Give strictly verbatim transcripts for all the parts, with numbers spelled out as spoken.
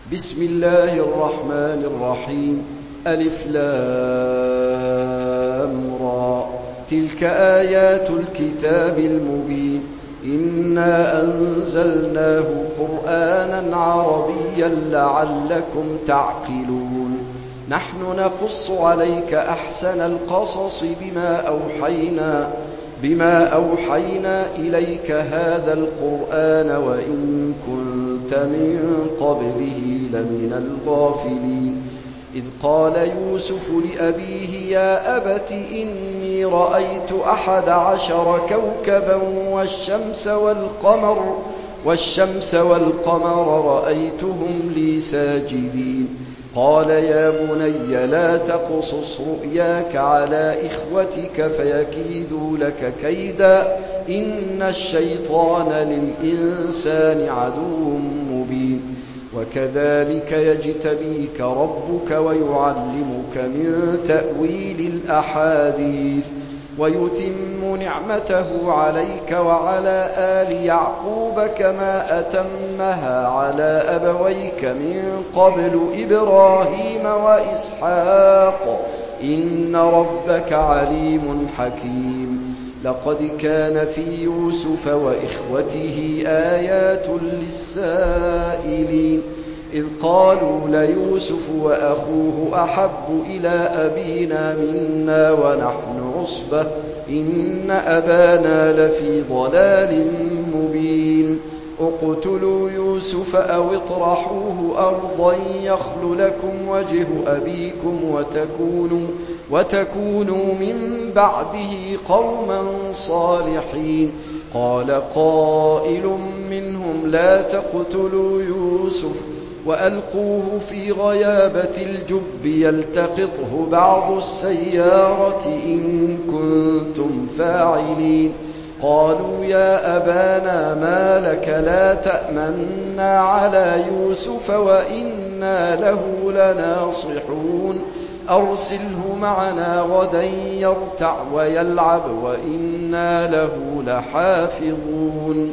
بسم الله الرحمن الرحيم. ألف لام را. تلك آيات الكتاب المبين. إنا أنزلناه قرآنا عربيا لعلكم تعقلون. نحن نقص عليك أحسن القصص بما أوحينا بما أوحينا إليك هذا القرآن وإن كنت من قبله لمن الغافلين. إذ قال يوسف لأبيه يا أبت إني رأيت أحد عشر كوكبا والشمس والقمر والشمس والقمر رأيتهم لي ساجدين. قال يا بني لا تقصص رؤياك على إخوتك فيكيدوا لك كيدا إن الشيطان للإنسان عدو مبين. وكذلك يجتبيك ربك ويعلمك من تأويل الأحاديث ويتم نعمته عليك وعلى آل يعقوب كما أتمها على أبويك من قبل إبراهيم وإسحاق إن ربك عليم حكيم. لقد كان في يوسف وإخوته آيات للسائلين إذ قالوا ليوسف وأخوه أحب إلى أبينا منا ونحن عصبة إن أبانا لفي ضلال مبين. اقتلوا يوسف أو اطرحوه أرضا يخل لكم وجه أبيكم وتكونوا, وتكونوا من بعده قوما صالحين. قال قائل منهم لا تقتلوا يوسف وألقوه في غيابة الجب يلتقطه بعض السيارة إن كنتم فاعلين. قالوا يا أبانا ما لك لا تأمنا على يوسف وإنا له لناصحون. أرسله معنا غدا يرتع ويلعب وإنا له لحافظون.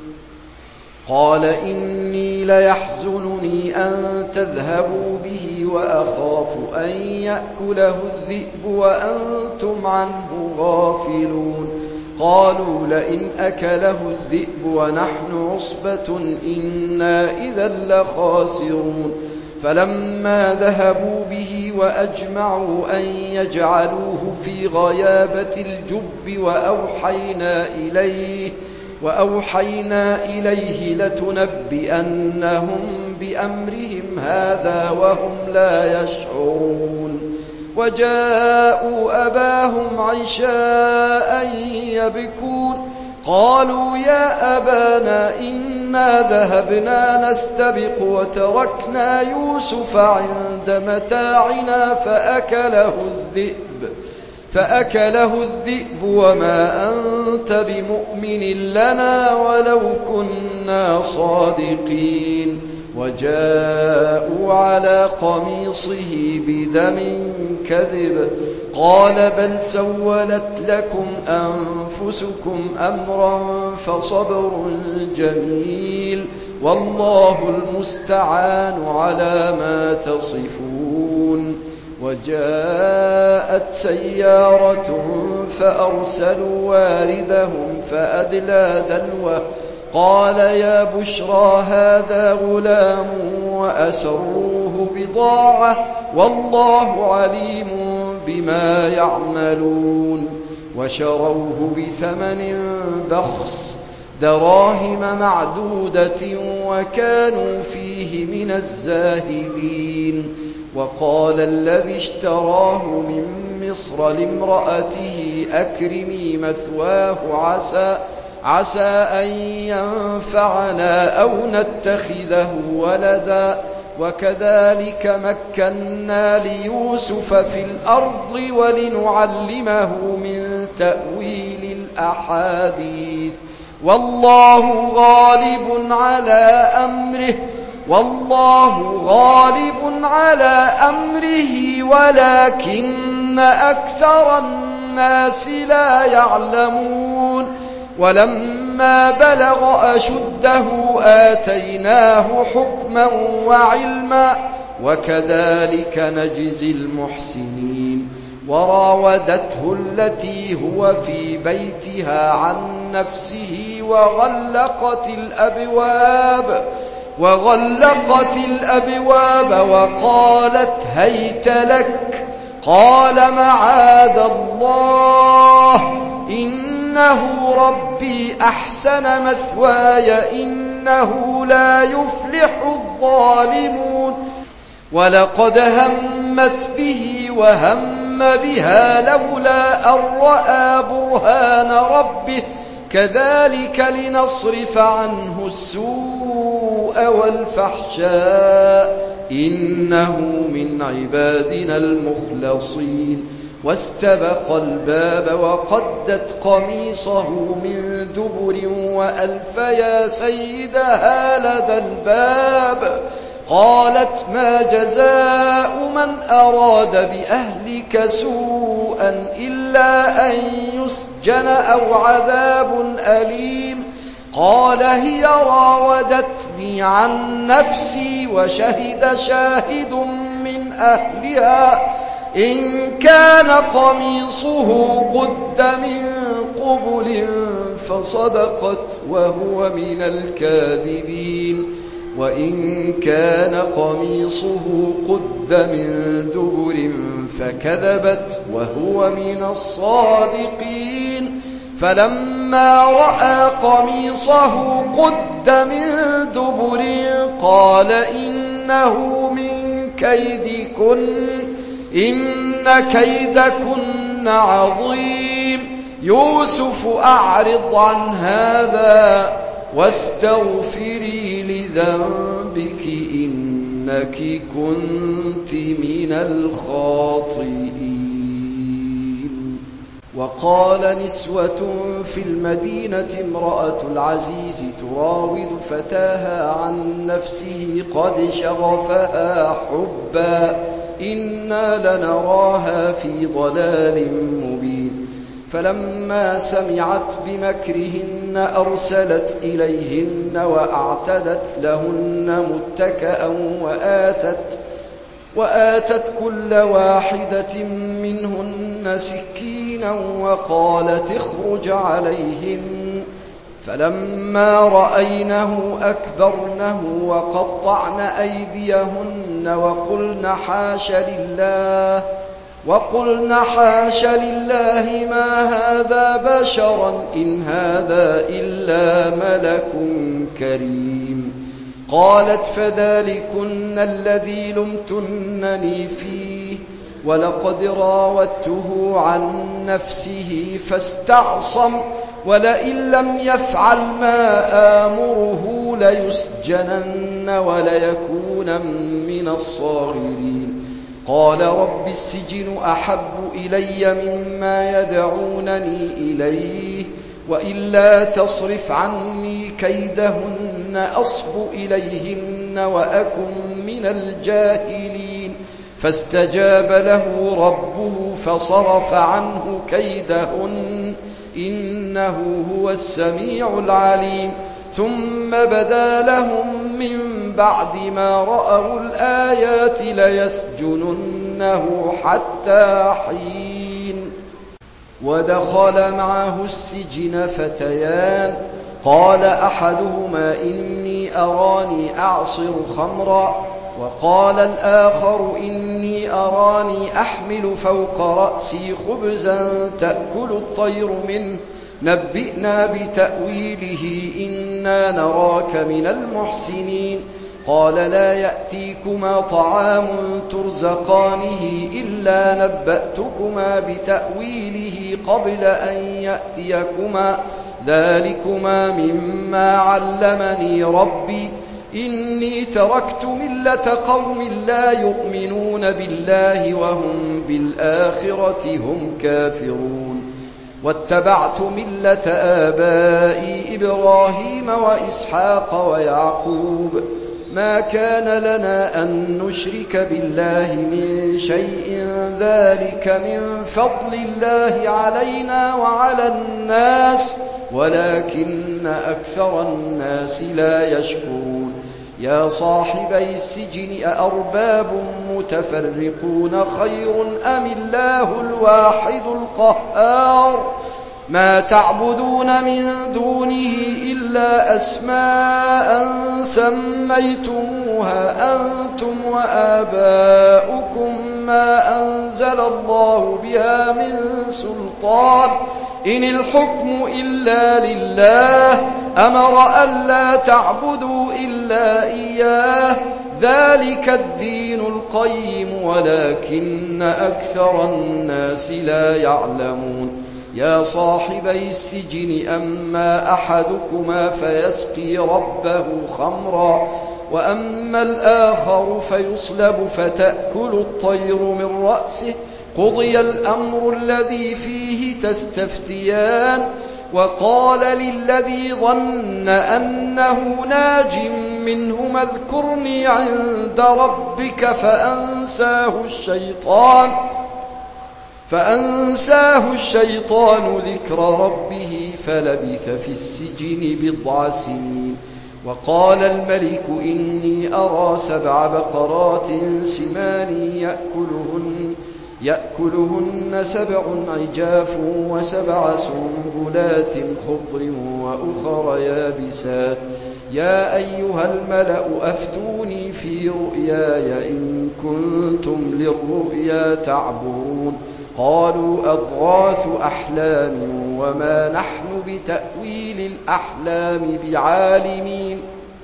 قال إني ليحزنني أن تذهبوا به وأخاف أن يأكله الذئب وأنتم عنه غافلون. قالوا لئن أكله الذئب ونحن عصبة إنا إذا لخاسرون. فلما ذهبوا به وأجمعوا أن يجعلوه في غيابة الجب وأوحينا إليه وأوحينا إليه لتنبئنهم بأمرهم هذا وهم لا يشعرون. وجاءوا أباهم عشاء يبكون. قالوا يا أبانا إنا ذهبنا نستبق وتركنا يوسف عند متاعنا فأكله الذئب فأكله الذئب وما أنت بمؤمن لنا ولو كنا صادقين. وجاءوا على قميصه بدم كذب. قال بل سولت لكم أنفسكم أمرا فصبر جميل والله المستعان على ما تصفون. وجاءت سيارة فأرسلوا واردهم فأدلى دلوه. قال يا بشرى هذا غلام وأسروه بضاعة والله عليم بما يعملون. وشروه بثمن بخس دراهم معدودة وكانوا فيه من الزاهدين. وقال الذي اشتراه من مصر لامرأته أكرمي مثواه عسى عسى أن ينفعنا أو نتخذه ولدا. وكذلك مكنا ليوسف في الأرض ولنعلمه من تأويل الأحاديث والله غالب على أمره والله غالب على أمره ولكن أكثر الناس لا يعلمون. ولما بلغ أشده آتيناه حكما وعلما وكذلك نجزي المحسنين. وراودته التي هو في بيتها عن نفسه وغلقت الأبواب وغلقت الأبواب وقالت هيت لك قال معاذ الله إنه ربي أحسن مثواي إنه لا يفلح الظالمون. ولقد همت به وهم بها لولا أن رأى برهان ربه كذلك لنصرف عنه السوء والفحشاء إنه من عبادنا المخلصين. واستبق الباب وقدت قميصه من دبر وألف يا سيدها لدى الباب قالت ما جزاء من أراد بأهلك سوءا إلا أن يسجن أو عذاب أليم. قال هي راودتني عن نفسي وشهد شاهد من أهلها إن كان قميصه قد من قبل فصدقت وهو من الكاذبين وإن كان قميصه قد من دبر فكذبت وهو من الصادقين. فلما رأى قميصه قد من دبر قال إنه من كيدكن إن كيدكن عظيم. يوسف أعرض عن هذا واستغفري لذنبك إنك كنت من الخاطئين. وقال نسوة في المدينة امرأة العزيز تراود فتاها عن نفسه قد شغفها حبا إنا لنراها في ضلال مبين. فلما سمعت بمكرهن أرسلت إليهن وأعتدت لهن متكأ وآتت, وآتت كل واحدة منهن سكينا وقالت اخرج عليهن. فلما رأينه أكبرنه وقطعن أيديهن وقلن حاش لله وقلن حاش لله ما هذا بشرا إن هذا إلا ملك كريم. قالت فذلكن الذي لمتنني فيه ولقد راودته عن نفسه فاستعصم ولئن لم يفعل ما آمره ليسجنن وليكون من الصاغرين. قال رب السجن أحب إلي مما يدعونني إليه وإلا تصرف عني كيدهن أصب إليهن وأكن من الجاهلين. فاستجاب له ربه فصرف عنه كيدهن إنه هو السميع العليم. ثم بدا لهم من بعد ما رأوا الآيات ليسجننه حتى حين. ودخل معه السجن فتيان قال أحدهما إني أراني أعصر خمرا وقال الآخر إني أراني أحمل فوق رأسي خبزا تأكل الطير منه نبئنا بتأويله إنا نراك من المحسنين. قال لا يأتيكما طعام ترزقانه إلا نبأتكما بتأويله قبل أن يأتيكما ذلكما مما علمني ربي إني تركت ملة قوم لا يؤمنون بالله وهم بالآخرة هم كافرون واتبعت ملة آبائي إبراهيم وإسحاق ويعقوب ما كان لنا أن نشرك بالله من شيء ذلك من فضل الله علينا وعلى الناس ولكن أكثر الناس لا يشكرون يا صاحبي السجن أأرباب متفرقون خير أم الله الواحد القهار ما تعبدون من دونه إلا أسماء سميتموها أنتم وآباؤكم ما أنزل الله بها من سلطان إن الحكم إلا لله أمر ألا تعبدوا إلا إياه ذلك الدين القيم ولكن أكثر الناس لا يعلمون يا صاحبي السجن أما أحدكما فيسقي ربه خمرا وأما الآخر فيصلب فتأكل الطير من رأسه قضي الأمر الذي فيه تستفتيان وقال للذي ظن أنه ناج منهما اذكرني عند ربك فأنساه الشيطان فأنساه الشيطان ذكر ربه فلبث في السجن بضع سنين وقال الملك إني أرى سبع بقرات سمان يأكلهن يأكلهن سبع عجاف وسبع سنبلات خضر وأخر يابسات يا أيها الملأ أفتوني في رؤياي إن كنتم للرؤيا تعبرون قالوا أضغاث أحلام وما نحن بتأويل الأحلام بعالمين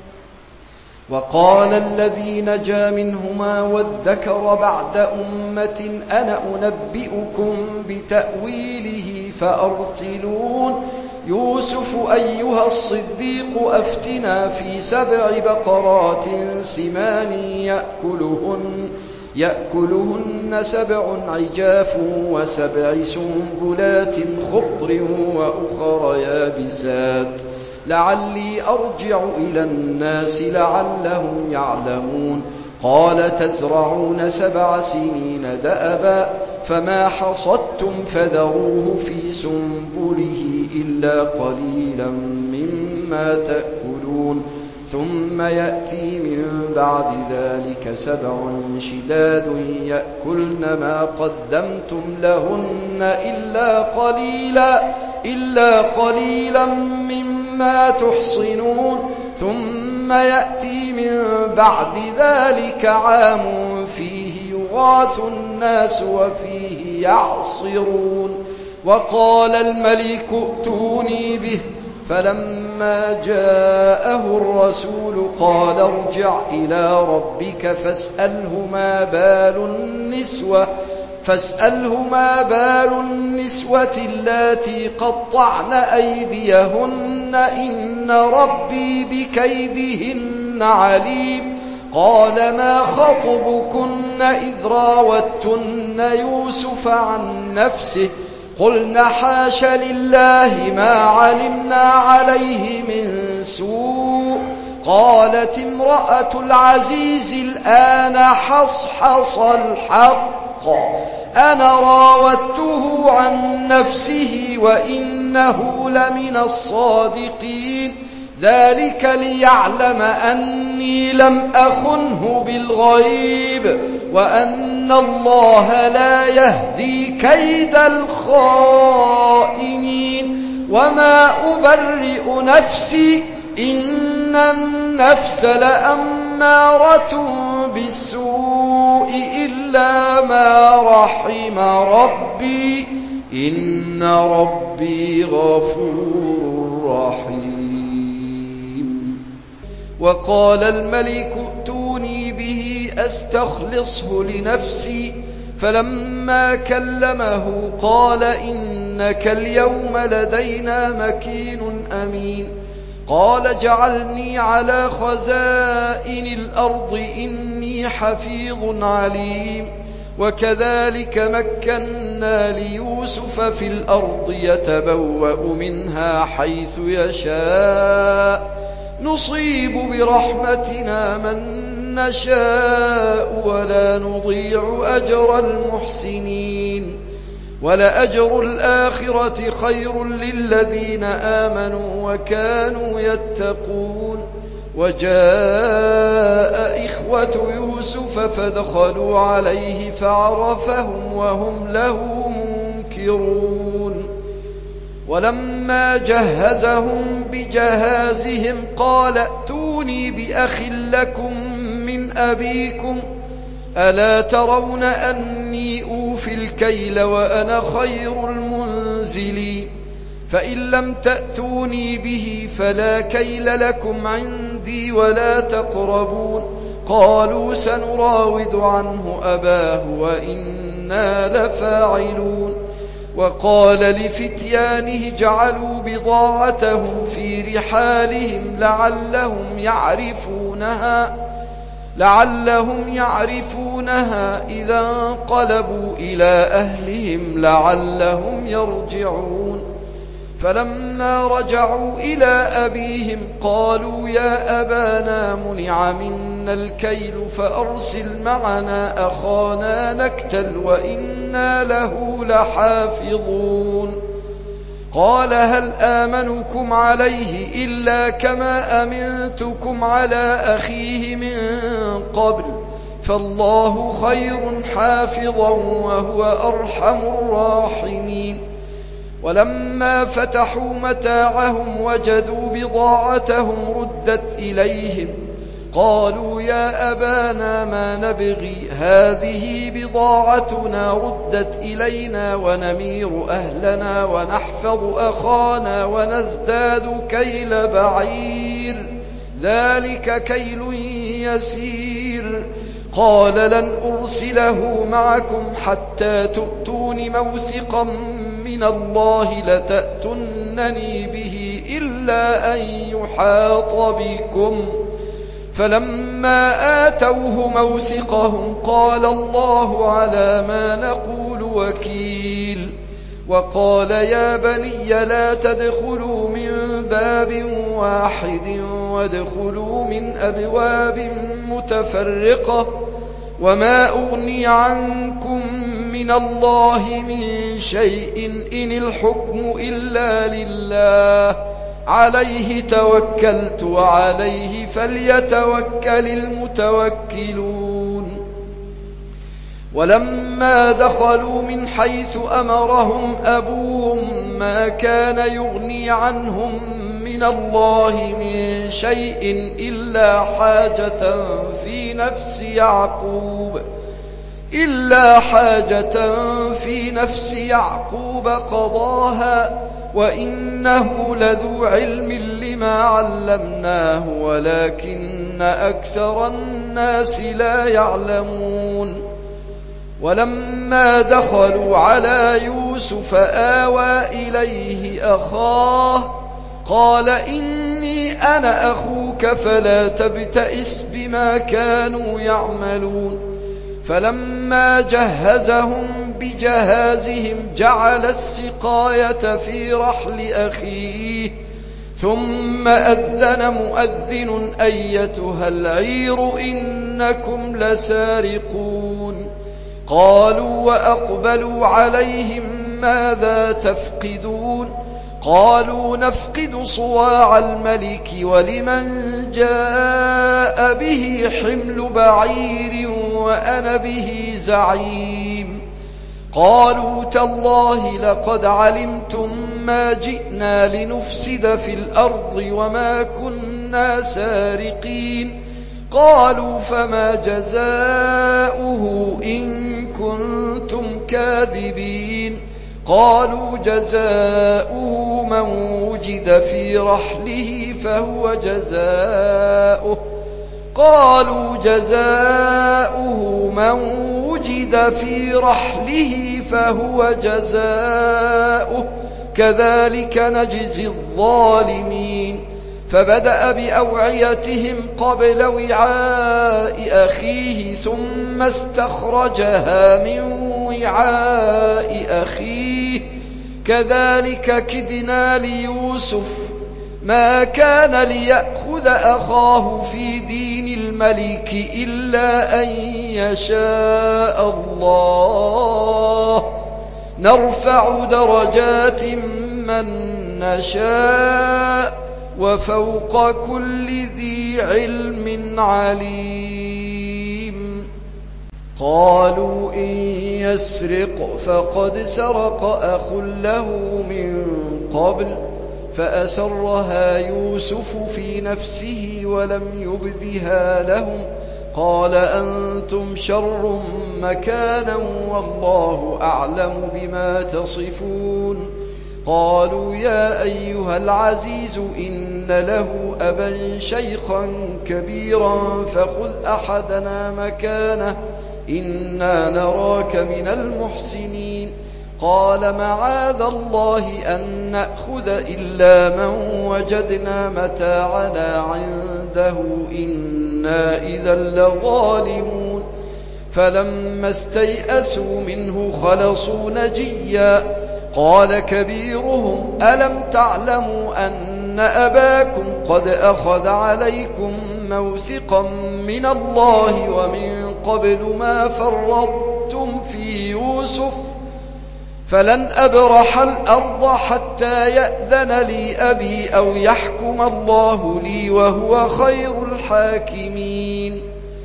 وقال الذي نجا منهما وادكر بعد أمة أنا أنبئكم بتأويله فأرسلون يوسف أيها الصديق أفتنا في سبع بقرات سمان يأكلهن يأكلهن سبع عجاف وسبع سنبلات خضر وأخر يابسات لعلي أرجع إلى الناس لعلهم يعلمون قال تزرعون سبع سنين دأبا فما حصدتم فذروه في سنبله إلا قليلا مما تأكلون ثم يأتي من بعد ذلك سبع شداد يأكلن ما قدمتم لهن إلا قليلا إلا قليلا مما تحصنون ثم يأتي من بعد ذلك عام فيه يغاث الناس وفيه يعصرون وقال الملك ائتوني به فلما جاءه الرسول قال ارجع إلى ربك فاسأله ما بال النسوة فاسأله ما بال النسوة اللاتي قطعن أيديهن إن ربي بكيدهن عليم قال ما خطبكن إذ راوتن يوسف عن نفسه قلن حاش لله ما علمنا عليه من سوء قالت امرأة العزيز الآن حصحص الحق أنا راودته عن نفسه وإنه لمن الصادقين ذلك ليعلم أني لم أخنه بالغيب وأن الله لا يهدي كيد الخائنين وما أبرئ نفسي إن النفس لأمارة بالسوء إلا ما رحم ربي إن ربي غفور رحيم وقال الملك ائتوني به أستخلصه لنفسي فلما كلمه قال إنك اليوم لدينا مكين أمين قال اجعلني على خزائن الأرض إني حفيظ عليم وكذلك مكنا ليوسف في الأرض يتبوأ منها حيث يشاء نصيب برحمتنا من نشاء ولا نضيع أجر المحسنين ولأجر الآخرة خير للذين آمنوا وكانوا يتقون. وجاء إخوة يوسف فدخلوا عليه فعرفهم وهم له منكرون. ولما جهزهم بجهازهم قال ائتوني بأخ لكم من أبيكم ألا ترون أني أوفي الكيل وأنا خير المنزلين فإن لم تأتوني به فلا كيل لكم عندي ولا تقربون. قالوا سنراود عنه أباه وإنا لفاعلون. وقال لفتيانه اجعلوا بضاعتهم في رحالهم لعلهم يعرفونها لعلهم يعرفونها إذا انقلبوا إلى أهلهم لعلهم يرجعون. فلما رجعوا إلى أبيهم قالوا يا أبانا منع منا الكيل فأرسل معنا أخانا نكتل وإنا له لحافظون. قال هل آمنكم عليه إلا كما أمنتكم على أخيه من قبل فالله خير حافظا وهو أرحم الراحمين. ولما فتحوا متاعهم وجدوا بضاعتهم ردت إليهم قالوا يا أبانا ما نبغي هذه بضاعتنا ردت إلينا ونمير أهلنا ونحفظ أخانا ونزداد كيل بعير ذلك كيل يسير. قال لن أرسله معكم حتى تؤتون موثقا من الله لتأتنني به إلا أن يحاط بكم. فلما آتوه موثقهم قال الله على ما نقول وكيل. وقال يا بني لا تدخلوا من باب واحد وادخلوا من أبواب متفرقة وما أغني عنكم من الله من شيء إن الحكم إلا لله عليه توكلت وعليه فليتوكل المتوكلون. ولما دخلوا من حيث أمرهم أبوهم ما كان يغني عنهم من الله من شيء إلا حاجة في نفس يعقوب إلا حاجة في نفس يعقوب قضاها وإنه لذو علم لما علمناه ولكن أكثر الناس لا يعلمون. ولما دخلوا على يوسف آوى إليه أخاه قال إني أنا أخوك فلا تبتئس بما كانوا يعملون. فلما جهزهم بجهازهم جعل السقاية في رحل أخيه ثم أذن مؤذن أيتها العير إنكم لسارقون. قالوا وأقبلوا عليهم ماذا تفقدون قالوا نفقد صواع الملك ولمن جاء به حمل بعير وأنا به زعيم. قالوا تالله لقد علمتم ما جئنا لنفسد في الأرض وما كنا سارقين. قالوا فما جزاؤه إن كنتم كاذبين. قالوا جزاؤه من وجد في رحله فهو جزاؤه قالوا جزاؤه من وجد في رحله فهو جزاؤه كذلك نجزي الظالمين. فبدأ بأوعيتهم قبل وعاء أخيه ثم استخرجها من وعاء أخيه كذلك كدنا ليوسف ما كان ليأخذ أخاه في دين الملك إلا أن يشاء الله نرفع درجات من نشاء وفوق كل ذي علم عليم. قالوا إن يسرق فقد سرق أخ له من قبل فأسرها يوسف في نفسه ولم يبدها لهم قال أنتم شر مكانا والله أعلم بما تصفون. قالوا يا أيها العزيز إن له أبا شيخا كبيرا فخذ أحدنا مكانه إنا نراك من المحسنين. قال معاذ الله أن نأخذ إلا من وجدنا متاعنا عنده إنا إذا لظالمون. فلما استيئسوا منه خلصوا نجيا قال كبيرهم ألم تعلموا أن أباكم قد أخذ عليكم موثقا من الله ومن قبل ما فرطتم في يوسف فلن أبرح الأرض حتى يأذن لي أبي أو يحكم الله لي وهو خير الحاكمين.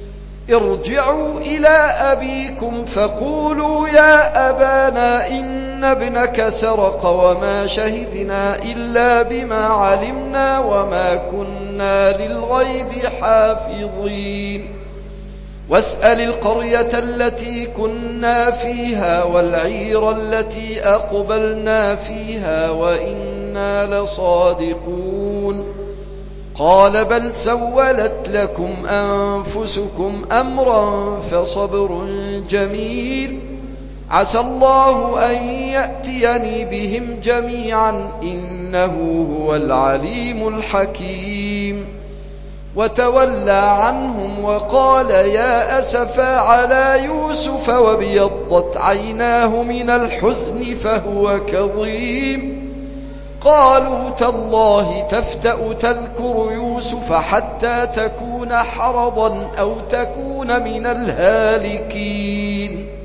ارجعوا إلى أبيكم فقولوا يا أبانا إن ابنك سرق وما شهدنا إلا بما علمنا وما كنا للغيب حافظين. واسأل القرية التي كنا فيها والعير التي أقبلنا فيها وإنا لصادقون. قال بل سولت لكم أنفسكم أمرا فصبر جميل عسى الله أن يأتيني بهم جميعا إنه هو العليم الحكيم. وتولى عنهم وقال يا أسفا على يوسف وابيضت عيناه من الحزن فهو كظيم. قالوا تالله تفتأ تذكر يوسف حتى تكون حرضا أو تكون من الهالكين.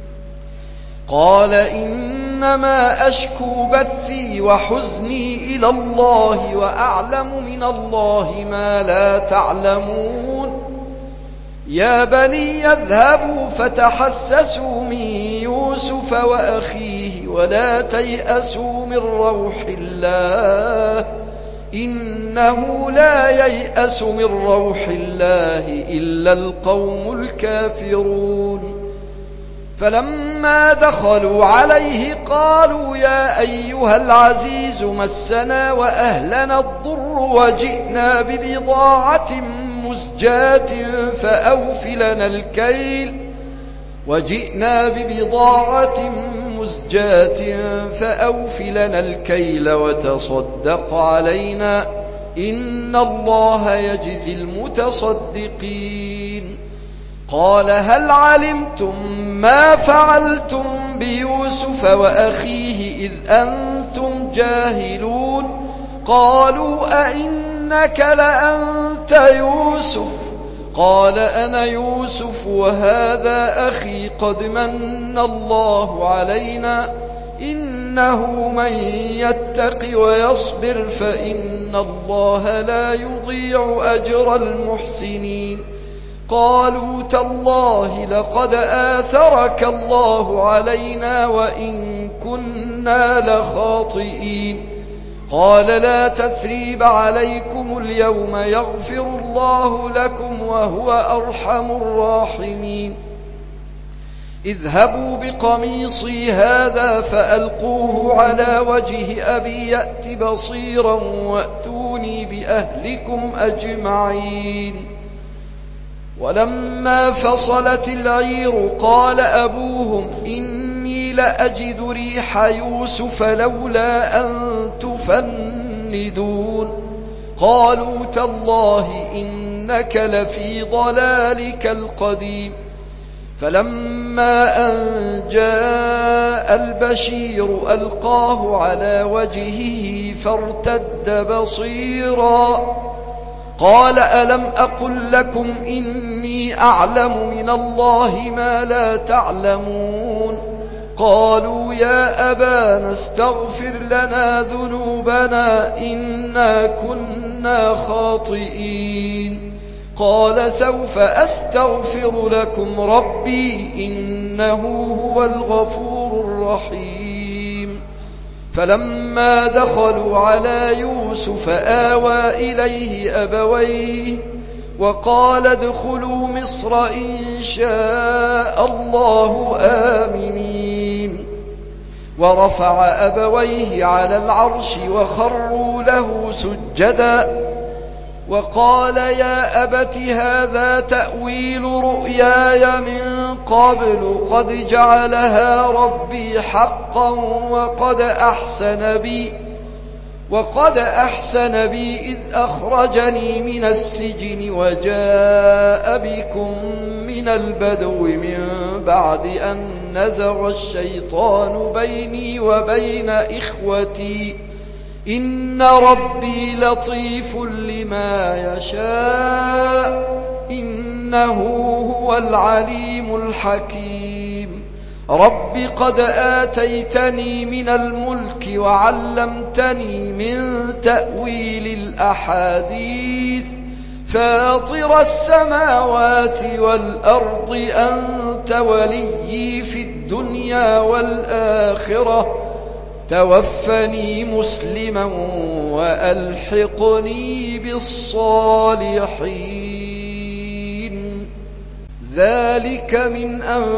قال إنما أشكو بثي وحزني إلى الله وأعلم من الله ما لا تعلمون. يا بني اذهبوا فتحسسوا من يوسف وأخيه ولا تيأسوا من روح الله إنه لا ييأس من روح الله إلا القوم الكافرون. فلما دخلوا عليه قالوا يا أيها العزيز مسنا وأهلنا الضر وجئنا ببضاعة مزجاة فأوف لنا الكيل وجئنا ببضاعة مزجاة فأوف لنا الكيل وتصدق علينا إن الله يجزي المتصدقين. قال هل علمتم ما فعلتم بيوسف وأخيه إذ أنتم جاهلون؟ قالوا أئنك لأنت يوسف؟ قال أنا يوسف وهذا أخي قد من الله علينا إنه من يتق ويصبر فإن الله لا يضيع أجر المحسنين. قالوا تالله لقد آثرك الله علينا وإن كنا لخاطئين. قال لا تثريب عليكم اليوم يغفر الله لكم وهو أرحم الراحمين. اذهبوا بقميصي هذا فألقوه على وجه أبي يأت بصيرا وأتوني بأهلكم أجمعين. ولما فصلت العير قال أبوهم إني لأجد ريح يوسف لولا أن تفندون. قالوا تالله إنك لفي ضلالك القديم. فلما أن جاء البشير ألقاه على وجهه فارتد بصيرا قال ألم أقل لكم إني أعلم من الله ما لا تعلمون. قالوا يا أبانا استغفر لنا ذنوبنا إنا كنا خاطئين. قال سوف أستغفر لكم ربي إنه هو الغفور الرحيم. فلما دخلوا على يوسف آوى إليه أبويه وقال ادخلوا مصر إن شاء الله آمنين. ورفع أبويه على العرش وخروا له سجدا وقال يا أبت هذا تأويل رؤياي من قبل قد جعلها ربي حقا وقد أحسن بي وقد أحسن بي إذ أخرجني من السجن وجاء بكم من البدو من بعد أن نزغ الشيطان بيني وبين إخوتي إن ربي لطيف لما يشاء إنه هو العليم الحكيم. رب قد آتيتني من الملك وعلمتني من تأويل الأحاديث فاطر السماوات والأرض أنت وليي في الدنيا والآخرة توفني مسلما وألحقني بالصالحين. ذلك من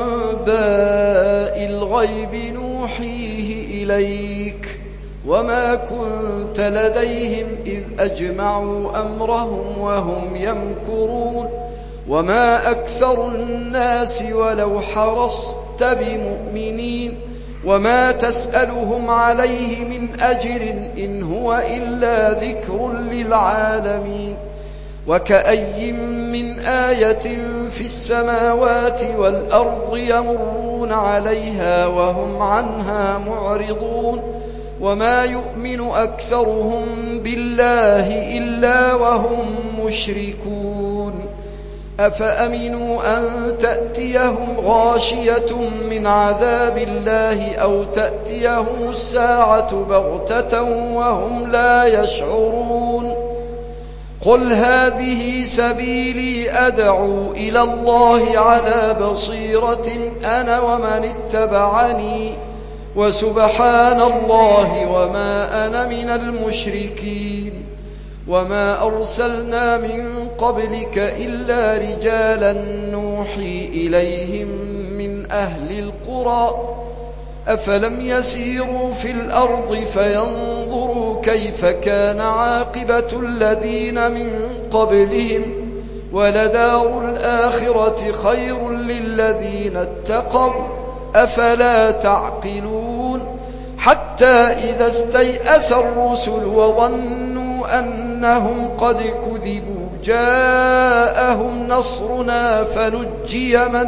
أنباء الغيب نوحيه إليك وما كنت لديهم إذ أجمعوا أمرهم وهم يمكرون وما أكثر الناس ولو حرصت بمؤمنين وما تسألهم عليه من أجر إن هو إلا ذكر للعالمين. وكأي من آية في السماوات والأرض يمرون عليها وهم عنها معرضون وما يؤمن أكثرهم بالله إلا وهم مشركون. أفأمنوا أن تأتيهم غاشية من عذاب الله أو تأتيهم الساعة بغتة وهم لا يشعرون. قل هذه سبيلي أدعو إلى الله على بصيرة أنا ومن اتبعني وسبحان الله وما أنا من المشركين. وما أرسلنا من قبلك إلا رجالا نوحي إليهم من أهل القرى أفلم يسيروا في الأرض فينظروا كيف كان عاقبة الذين من قبلهم ولدار الآخرة خير للذين اتقوا أفلا تعقلون. حتى إذا استيأس الرسل وظنوا أنهم قد كذبوا جاءهم نصرنا فنجي من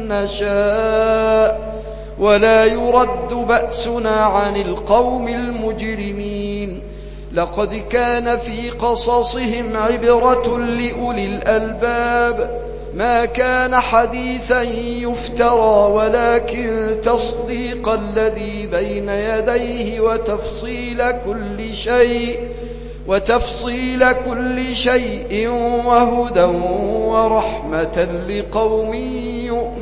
نشاء ولا يرد بأسنا عن القوم المجرمين. لقد كان في قصصهم عبرة لأولي الألباب ما كان حديثا يفترى ولكن تصديق الذي بين يديه وتفصيل كل شيء وتفصيل كل شيء وهدى ورحمة لقوم يؤمنون.